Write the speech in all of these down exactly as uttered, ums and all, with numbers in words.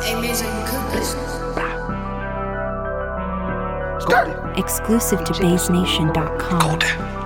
Exclusive to Baze Nation dot com.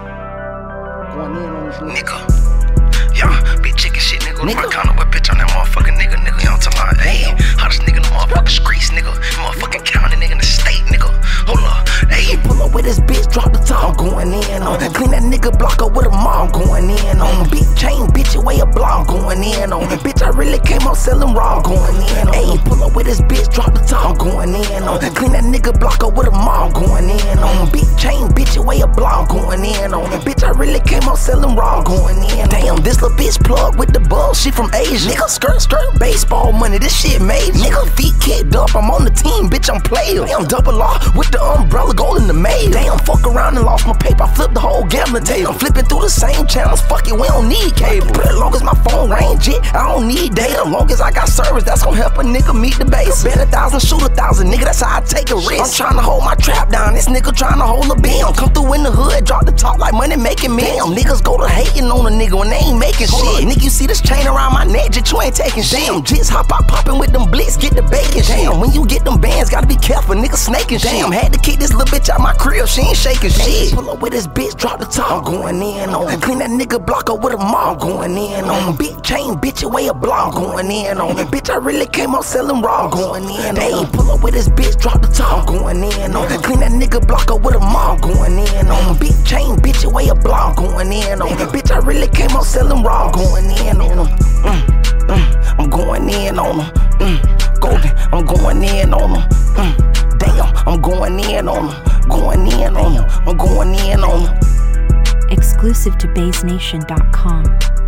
Nigga, yeah, big chicken shit, nigga. Nigga, my counter with bitch on that motherfucking nigga, nigga. You know what I'm talking about? Hey, hottest nigga in the motherfucking streets, nigga. Motherfucking county, nigga in the state, nigga. Hold up, hey, pull up with this bitch, drop the top, I'm going in on. Clean that nigga block up with a mom, going in on. Big chain, bitch, you weigh a block, going in on. Bitch, I really came out selling raw, going in on. Hey, pull up with this bitch, drop the top, I'm going in on. Clean that nigga block up with a mom, going in on. Big chain, bitch, you weigh a block, going in on. Bitch, I really came out selling raw, going in. Damn, this little bitch plug with the bug, she from Asia. Nigga, skirt, skirt, baseball money, this shit made. Nigga, feet kicked up, I'm on the team, bitch, I'm player. Damn, double R with the umbrella, gold in the mail. Damn, fuck around and lost my paper, I flipped the whole gambling table. I'm flipping through the same channels, fuck it, we don't need cable. But as long as my phone range it, I don't need data. As long as I got service, that's gonna help a nigga meet the base. Bet a thousand, shoot a thousand, nigga, that's how I take a risk. I'm trying to hold my trap down, this nigga trying to hold a beam. Come through in the hood, drop the top like money making me. Damn, niggas go to hating on a nigga when they ain't making shit. Nigga, you see this chain around my neck, just you ain't taking shit. Damn, jits hop out popping with them blitz, get the bacon shit. Damn, when you get them bands, gotta be careful, nigga snaking shit. Damn, had to kick this little bitch out my crib, she ain't shaking shit. Pull up with this bitch, drop the top, I'm going in on. Clean that nigga block up with a mom, going in on. Big chain, bitch, you weigh a block, going in on. Bitch, I really came out selling raw, going in on. Hey, pull up with this bitch, drop the top, I'm going in on. Clean that nigga block up with a mom, going in on. Big chain, bitch, you weigh a block, going in on. Bitch, I really came out selling raw, going in on them. Mm, mm, I'm going in on them. Mm, golden, I'm going in on them. Mm, damn, I'm going in on them. Going in on them. I'm going in on them. Exclusive to Baze Nation dot com.